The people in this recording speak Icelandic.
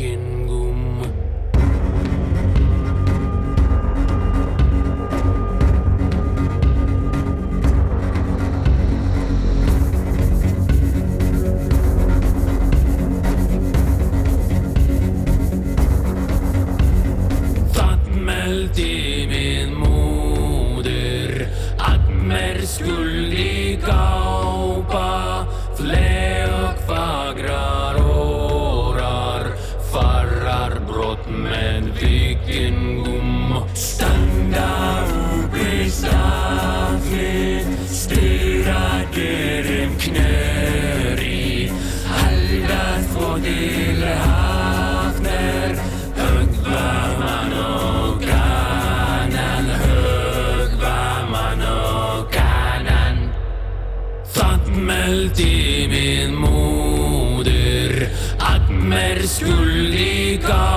vikingum. Meldi min móðir að mér skuli gápa flög fagrar órar farar brott með vikingum standa uppi stafli styra gerum knöri halda þvó til hafner högva mann og kanan högva mann og kanan það meldi min móðir að mér skuli gápa